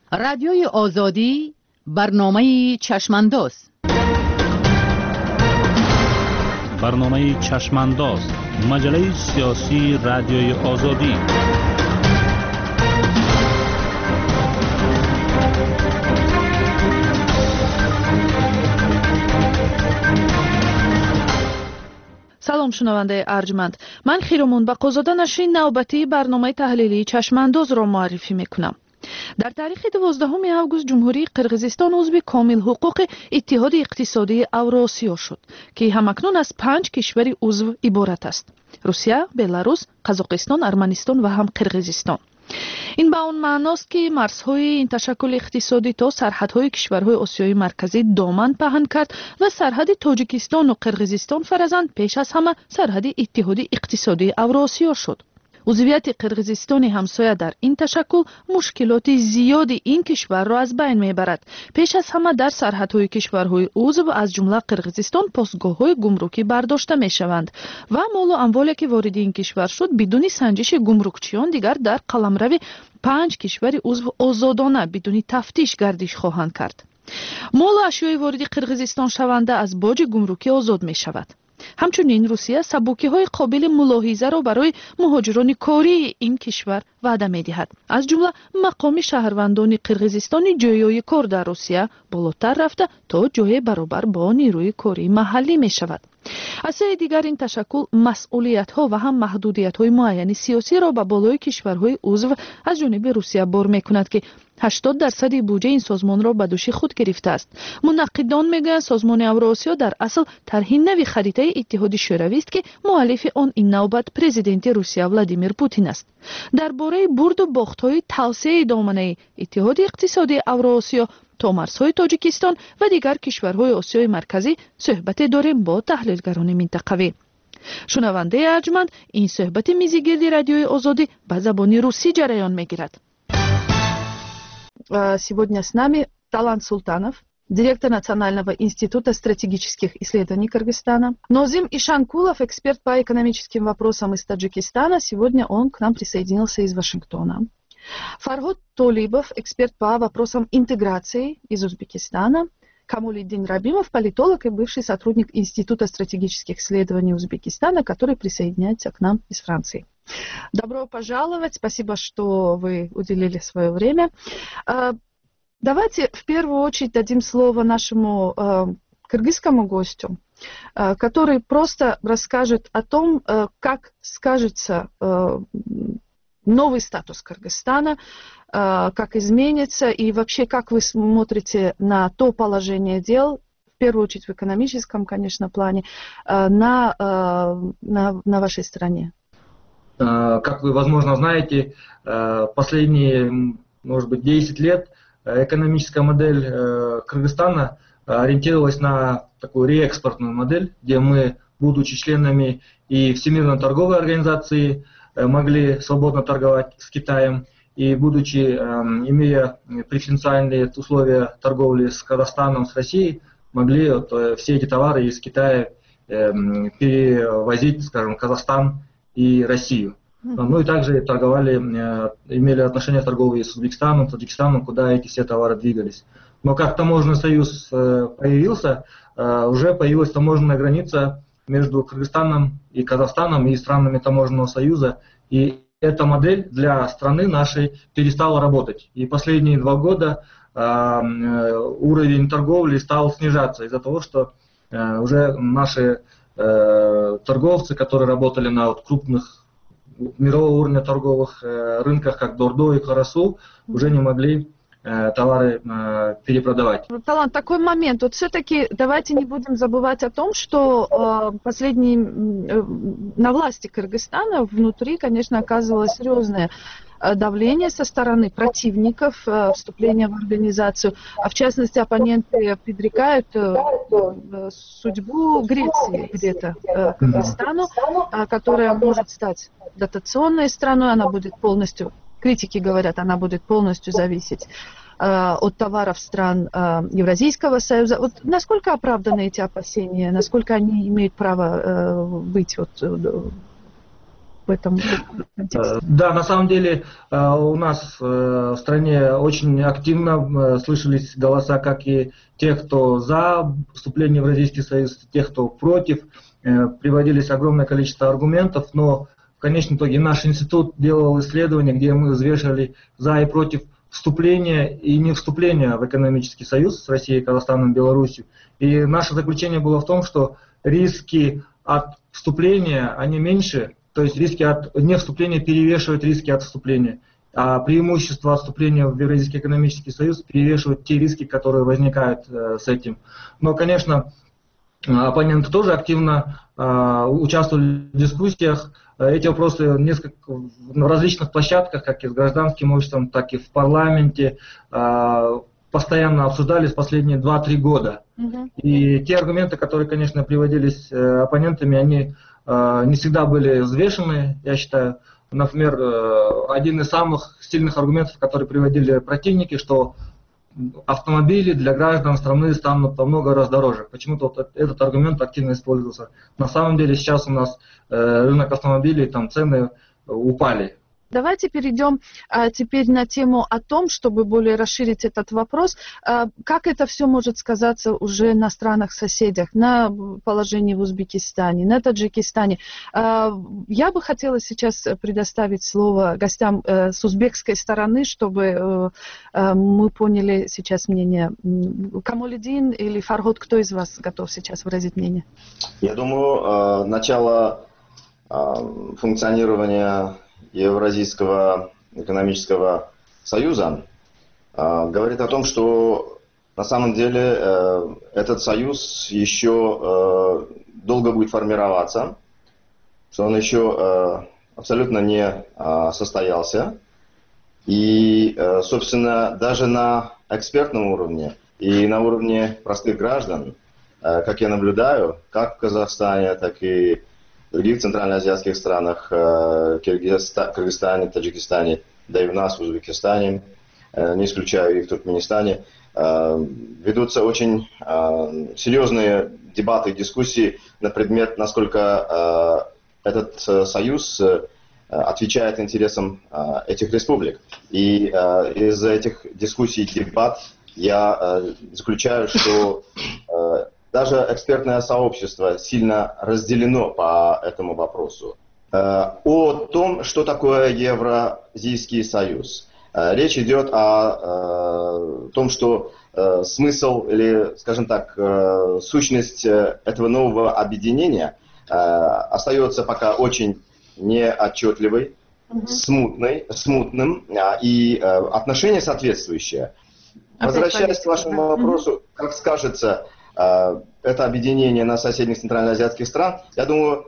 رادیوی آزادی برنامه چشمانداز. برنامه چشمانداز، مجله سیاسی رادیوی آزادی. سلام شنونده ارجمند، من خیرمون بقازاده نشین نوبتی برنامه تحلیلی چشمانداز را معرفی میکنم. در تاریخ 12 آگوست جمهوری قرقیزستان عضو کامل حقوق اتحاد اقتصادی اوراسیا شد که همکنون از 5 کشور عضو عبارت است: روسیه، بلاروس، قزاقستان، ارمنستان و هم قرقیزستان. این به آن معناست که مرزهای این تشکل اقتصادی تا سرحدهای کشورهای آسیای مرکزی دامن پهن کرد و سرحد تاجیکستان و قرقیزستان فرزند پیش از همه سرحد اتحاد اقتصادی اوراسیا شد. عضویت قرقیزستان همسایه در این تشکل مشکلات زیادی این کشور را از بین میبرد. پیش از همه در سرحدهای کشورهای عضو از جمله قرقیزستان پاسگاه‌های گمرکی برداشته میشوند و مال و اموالی که وارد این کشور شد بدون سنجش گمرکچیان دیگر در قلمرو 5 کشور عضو آزادانه بدون تفتیش گردش خواهند کرد. مال و اشیای وارد قرقیزستان شونده از باج گمرکی آزاد می شود. همچنین روسیه سبوکی‌های قابل ملاحظه را برای مهاجران کاری این کشور وعده می‌دهد. از جمله مقام شهروندان قرقیزستان جایهای کار در روسیه بالاتر رفته تا جای برابر با نیروی کاری محلی می‌شود. از سوی دیگر این تشکل مسئولیت‌ها و هم محدودیت‌های معین سیاسی را به بالای کشورهای عضو از جانب روسیه بار می‌کند که 80% بودجه این سازمان را به دوش خود گرفته است. منقدان میگویند سازمان اوراسیا در اصل طرح نوی خریطه اتحاد شوروی است که مؤلف آن این نوبت پرزیدنت روسیه ولادیمیر پوتین است. درباره برد و باخت‌های توسعه دامنه اتحاد اقتصادی اوراسیا تا مرزهای تاجیکستان و دیگر کشورهای آسیای مرکزی صحبت داریم با تحلیلگران منطقوی. شنونده ارجمند، این صحبت میزگرد رادیوی آزادی به زبان روسی جریان میگیرد. Сегодня с нами Талант Султанов, директор Национального института стратегических исследований Кыргызстана. Нозим Ишанкулов, эксперт по экономическим вопросам из Таджикистана. Сегодня он к нам присоединился из Вашингтона. Фарход Толибов, эксперт по вопросам интеграции из Узбекистана. Камулиддин Рабимов, политолог и бывший сотрудник Института стратегических исследований Узбекистана, который присоединяется к нам из Франции. Добро пожаловать, спасибо, что вы уделили свое время. Давайте в первую очередь дадим слово нашему кыргызскому гостю, который просто расскажет о том, как скажется новый статус Кыргызстана, как изменится и вообще как вы смотрите на то положение дел, в первую очередь в экономическом, конечно, плане, на вашей стране. Как вы, возможно, знаете, последние, может быть, 10 лет экономическая модель Кыргызстана ориентировалась на такую реэкспортную модель, где мы, будучи членами и Всемирной торговой организации, могли свободно торговать с Китаем, и будучи, имея преференциальные условия торговли с Казахстаном, с Россией, могли все эти товары из Китая перевозить, скажем, Казахстан и Россию. Ну и также торговали, имели отношения торговые с Узбекистаном, Таджикистаном, куда эти все товары двигались. Но как таможенный союз появился, уже появилась таможенная граница между Кыргызстаном и Казахстаном и странами таможенного союза. И эта модель для страны нашей перестала работать. И последние 2 года уровень торговли стал снижаться из-за того, что уже наши торговцы, которые работали на крупных мирового уровня торговых рынках, как Дордо и Карасу, уже не могли товары перепродавать. Талант, такой момент. Вот все-таки давайте не будем забывать о том, что на власти Кыргызстана внутри, конечно, оказывалось серьезное давление со стороны противников вступления в организацию, а в частности оппоненты предрекают судьбу Греции где-то Кыргызстану, которая может стать дотационной страной, она будет полностью, критики говорят, она будет полностью зависеть от товаров стран Евразийского союза. Вот насколько оправданы эти опасения, насколько они имеют право быть в этом контексте? Да, на самом деле у нас в стране очень активно слышались голоса как и тех, кто за вступление в Евразийский союз, тех, кто против. Приводились огромное количество аргументов, но в конечном итоге наш институт делал исследования, где мы взвешивали за и против вступления и не вступления в экономический союз с Россией, Казахстаном, Беларусью. И наше заключение было в том, что риски от вступления, они меньше, то есть риски от невступления перевешивают риски от вступления. А преимущество от вступления в Евразийский экономический союз перевешивают те риски, которые возникают с этим. Но, конечно, оппоненты тоже активно участвовали в дискуссиях. Эти вопросы на различных площадках, как и с гражданским обществом, так и в парламенте, постоянно обсуждались последние 2-3 года. И те аргументы, которые, конечно, приводились оппонентами, они не всегда были взвешены, я считаю. Например, один из самых сильных аргументов, которые приводили противники, что автомобили для граждан страны станут во много раз дороже. Почему-то вот этот аргумент активно использовался. На самом деле сейчас у нас рынок автомобилей, там цены упали. Давайте перейдем теперь на тему о том, чтобы более расширить этот вопрос, как это все может сказаться уже на странах-соседях, на положении в Узбекистане, на Таджикистане. Я бы хотела сейчас предоставить слово гостям с узбекской стороны, чтобы мы поняли сейчас мнение. Камолидин или Фарход, кто из вас готов сейчас выразить мнение? Я думаю, начало функционирования Евразийского экономического союза говорит о том, что на самом деле этот союз еще долго будет формироваться, что он еще абсолютно не состоялся. И, собственно, даже на экспертном уровне и на уровне простых граждан, как я наблюдаю, как в Казахстане, так и в других центральноазиатских странах, Кыргызстане, Таджикистане, да и у нас в Узбекистане, не исключаю и в Туркменистане, ведутся очень серьезные дебаты, дискуссии на предмет, насколько этот союз отвечает интересам этих республик. И из этих дискуссий и дебат я заключаю, что даже экспертное сообщество сильно разделено по этому вопросу. О том, что такое Евразийский союз. Речь идет о том, что смысл или, скажем так, сущность этого нового объединения остается пока очень неотчетливой, смутным, и отношение соответствующее. Возвращаясь к вашему вопросу, как скажется это объединение на соседних центральноазиатских стран, я думаю,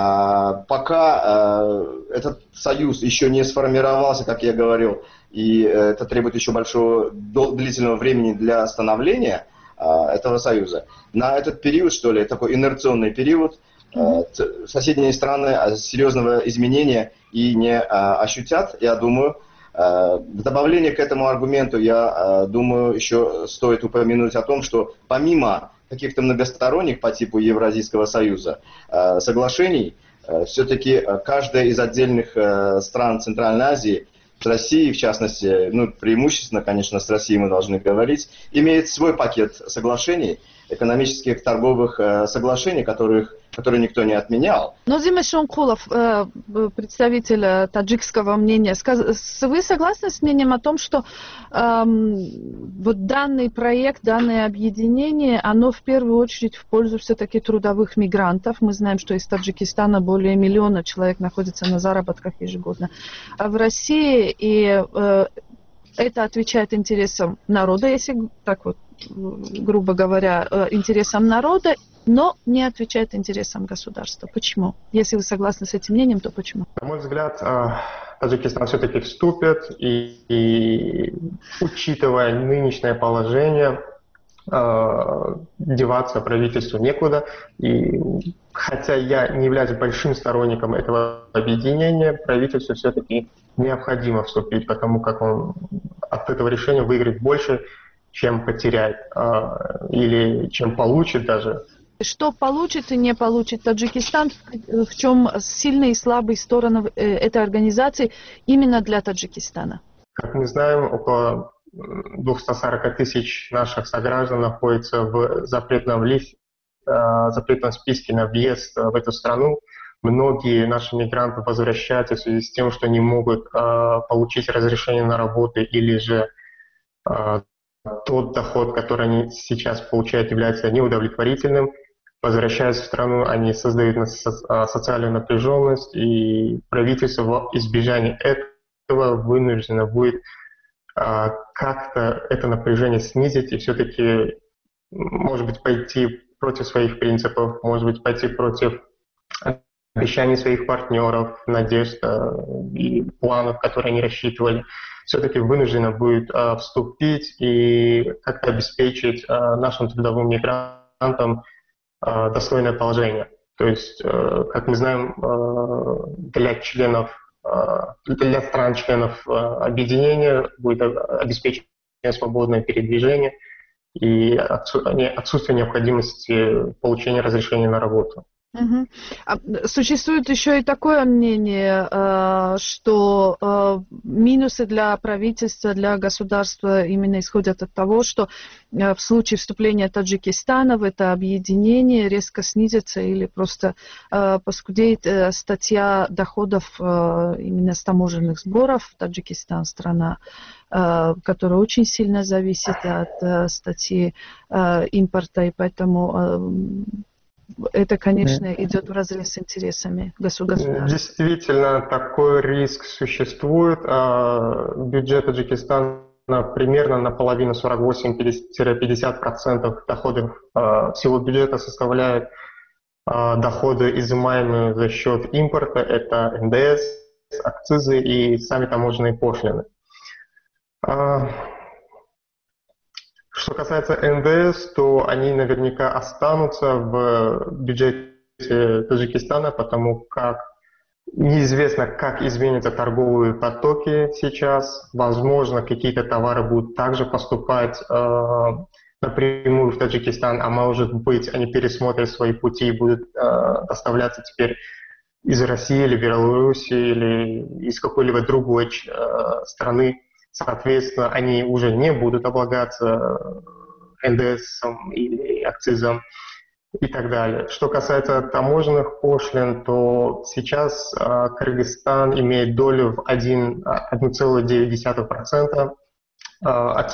пока этот союз еще не сформировался, как я говорил, и это требует еще большого длительного времени для становления этого союза. На этот период, что ли, такой инерционный период, соседние страны серьезного изменения и не ощутят, я думаю. В добавление к этому аргументу, я думаю, еще стоит упомянуть о том, что помимо каких-то многосторонних по типу Евразийского союза соглашений, все-таки каждая из отдельных стран Центральной Азии, с Россией в частности, преимущественно, конечно, с Россией мы должны говорить, имеет свой пакет соглашений, экономических, торговых соглашений, которые никто не отменял. Нозиме Шонкулов, представитель таджикского мнения, вы согласны с мнением о том, что вот данный проект, данное объединение, оно в первую очередь в пользу все-таки трудовых мигрантов? Мы знаем, что из Таджикистана более 1 миллиона человек находится на заработках ежегодно. А в России и это отвечает интересам народа, если так вот, грубо говоря, интересам народа, но не отвечает интересам государства. Почему? Если вы согласны с этим мнением, то почему? На мой взгляд, Таджикистан все-таки вступит, и учитывая нынешнее положение, деваться правительству некуда. И хотя я не являюсь большим сторонником этого объединения, правительству все-таки необходимо вступить, потому как он от этого решения выиграет больше, чем потеряет, или чем получит даже. Что получит и не получит Таджикистан, в чем сильные и слабые стороны этой организации именно для Таджикистана? Как мы знаем, около 240 тысяч наших сограждан находятся в запретном списке на въезд в эту страну. Многие наши мигранты возвращаются в связи с тем, что не могут получить разрешение на работу, или же тот доход, который они сейчас получают, является неудовлетворительным. Возвращаясь в страну, они создают социальную напряженность, и правительство во избежание этого вынуждено будет как-то это напряжение снизить и все-таки, может быть, пойти против своих принципов, может быть, пойти против обещаний своих партнеров, надежд и планов, которые они рассчитывали. Все-таки вынуждено будет вступить и как-то обеспечить нашим трудовым мигрантам достойное положение. То есть, как мы знаем, для стран-членов объединения будет обеспечено свободное передвижение и отсутствие необходимости получения разрешения на работу. Угу. Существует еще и такое мнение, что минусы для правительства, для государства именно исходят от того, что в случае вступления Таджикистана в это объединение резко снизится или просто поскудеет статья доходов именно с таможенных сборов. Таджикистан — страна, которая очень сильно зависит от статьи импорта, и поэтому это, конечно, идет вразрез с интересами государства. Действительно, такой риск существует. Бюджет Таджикистана примерно наполовину, 48-50% доходов всего бюджета составляют доходы, изымаемые за счет импорта. Это НДС, акцизы и сами таможенные пошлины. Что касается НДС, то они наверняка останутся в бюджете Таджикистана, потому как неизвестно, как изменятся торговые потоки сейчас. Возможно, какие-то товары будут также поступать напрямую в Таджикистан, а может быть, они пересмотрят свои пути и будут доставляться теперь из России или Беларуси или из какой-либо другой страны. Соответственно, они уже не будут облагаться НДС или акцизом и так далее. Что касается таможенных пошлин, то сейчас Кыргызстан имеет долю в 1,9% от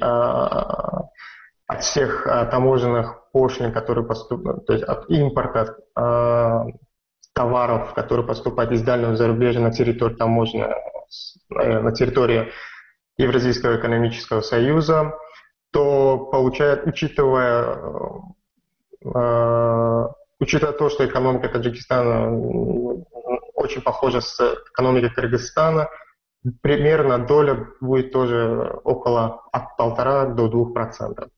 всех таможенных пошлин, которые поступают, то есть от импорта товаров, которые поступают из дальнего зарубежья на территорию таможни, на территории Евразийского экономического союза, то получает, учитывая то, что экономика Таджикистана очень похожа с экономикой Кыргызстана, примерно доля будет тоже около от 1,5 до 2%.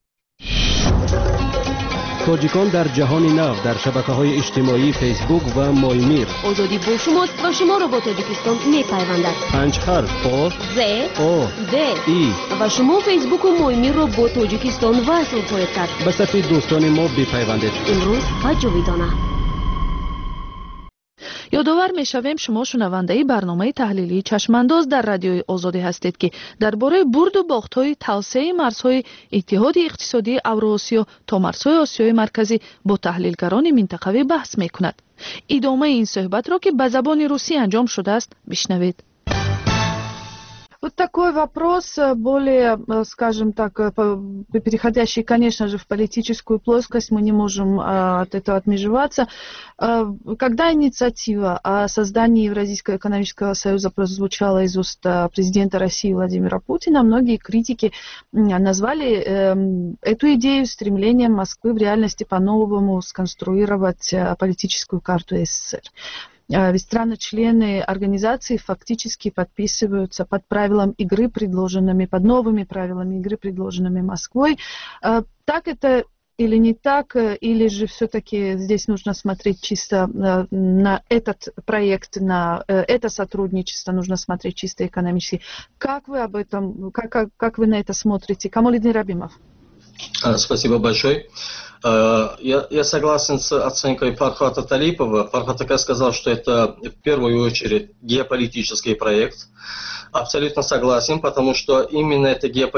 تاجیکان در جهان نو در شبکه‌های اجتماعی فیسبوک و مایمیر. آزادی با شماست و شما را با تاجیکستان می‌پیوندد. 5 حرف با ز او د ای و شما فیسبوک و مایمیر را با تاجیکستان وصل خواهید کرد. به صفحه دوستان ما بپیوندید. امروز و جاویدانه. یادآور می‌شویم شما شنونده برنامه تحلیلی چشمانداز در رادیوی آزادی هستید که درباره برد و باخت‌های توسعه مرزهای اتحاد اقتصادی اوراسیا تا مرزهای آسیای مرکزی با تحلیلگران منطقوی بحث می‌کند. ادامه این صحبت را که به زبان روسی انجام شده است بشنوید. Вот такой вопрос, более, скажем так, переходящий, конечно же, в политическую плоскость, мы не можем от этого отмежеваться. Когда инициатива о создании Евразийского экономического союза прозвучала из уст президента России Владимира Путина, многие критики назвали эту идею стремлением Москвы в реальности по-новому сконструировать политическую карту СССР. Ведь страны-члены организации фактически подписываются под правилам игры, предложенными, под новыми правилами игры, предложенными Москвой. Так это или не так, или же все-таки здесь нужно смотреть чисто на этот проект, на это сотрудничество, нужно смотреть чисто экономически. Как вы об этом, как вы на это смотрите? Камолидин Рабимов. Спасибо большое. Я согласен с оценкой Фархата Талипова. Фархат Акай сказал, что это в первую очередь геополитический проект. Абсолютно согласен, потому что именно это